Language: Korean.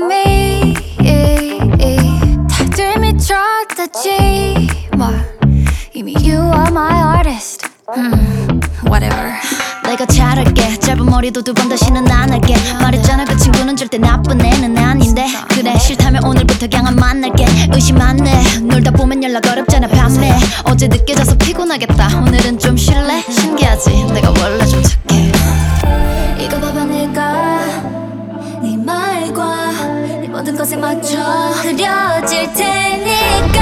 me 다들 미쳤다지 뭘 이미 you are my artist whatever 내가 잘할게 짧은 머리도 두 번 다시는 안 할게 말했잖아 그 친구는 절대 나쁜 애는 아닌데 그래 싫다면 오늘부터 그냥 안 만날게 의심 안 해 놀다 보면 연락 어렵잖아 밤에 어제 늦게 자서 피곤하겠다 오늘은 좀 쉴래? 신기하지 내가 원래 좀 착해 이거 봐봐 내가 네 말과 네 모든 것에 맞춰 그려질 테니까